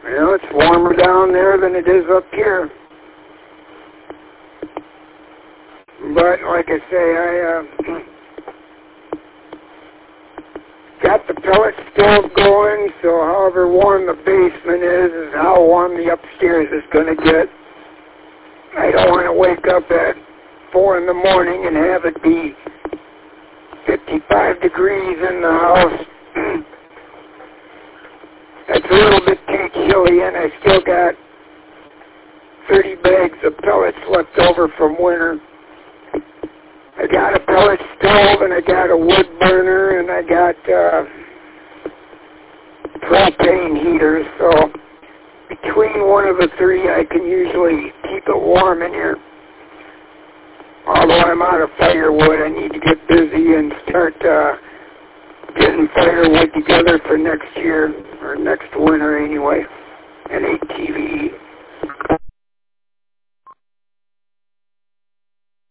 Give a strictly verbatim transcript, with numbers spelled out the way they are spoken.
You know, it's warmer down there than it is up here. But like I say, I uh, got the pellet stove going, so however warm the basement is, is how warm the upstairs is going to get. I don't want to wake up at four in the morning and have it be fifty-five degrees in the house. That's a little bit too chilly, and I still got thirty bags of pellets left over from winter. I got a pellet stove, and I got a wood burner, and I got uh, propane heaters, so between one of the three, I can usually keep it warm in here. Although I'm out of firewood, I need to get busy and start uh, getting firewood together for next year, or next winter anyway, and A T V.